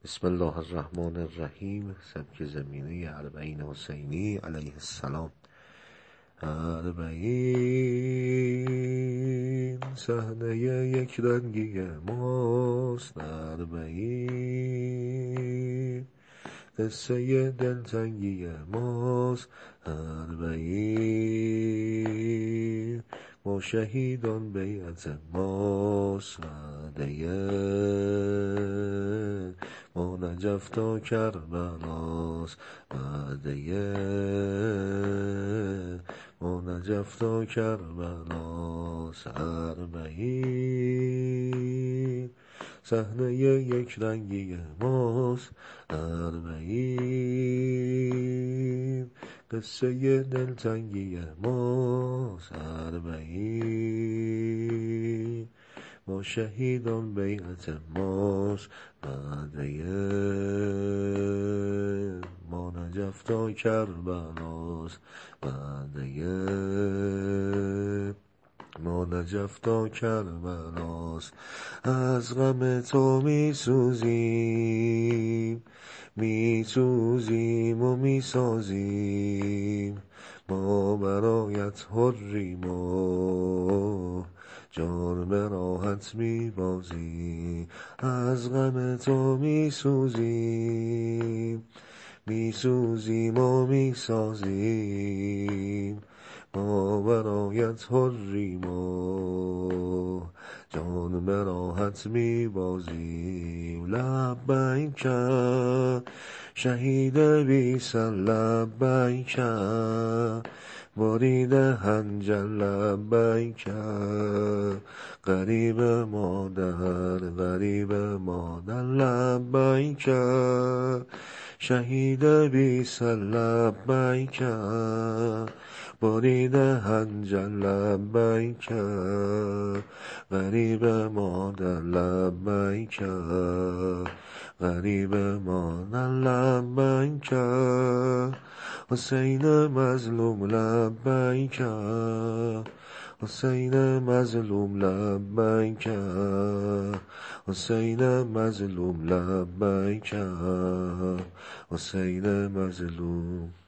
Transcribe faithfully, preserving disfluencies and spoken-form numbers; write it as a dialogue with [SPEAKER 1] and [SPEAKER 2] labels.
[SPEAKER 1] بسم الله الرحمن الرحیم. سبک زمینه اربعین حسینی علیه السلام. اربعین صحنه یک رنگی ماست، اربعین قصه دلتنگی ماست، اربعین ما شهیدان بیعت ماست، وعده ما نجف تا کربلاست، وعده ما نجف تا کربلاست. اربعین صحنه یک رنگی ماست، اربعین قصه دلتنگی ماست، اربعین ما شهیدان بیعت ماست، وعده ما نجف تا کربلاست، وعده ما نجف تا کربلاست. از غم تو می سوزیم، می سوزیم و می سازیم، ما برایت حریم و جان به راحت می بازیم. از غم تو می سوزیم، می سوزیم و می سازیم، ما برایت حریم و جان به راحت می بازیم. لبیک شهید بی سر، لبیک برید حنجر، لبیک غریب مادر، غریب مادر، لبیک شهید بی سر، لبیک برید حنجر، لبیک غریب مادر، لبیک غریب مادر، لبیک حسین مظلوم، لبیک حسین مظلوم، لبیک حسین مظلوم، لبیک حسین مظلوم.